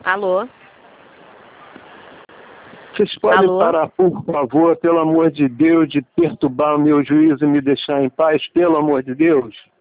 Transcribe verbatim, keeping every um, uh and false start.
Alô? Vocês podem Alô? parar, por favor, pelo amor de Deus, de perturbar o meu juízo e me deixar em paz, pelo amor de Deus?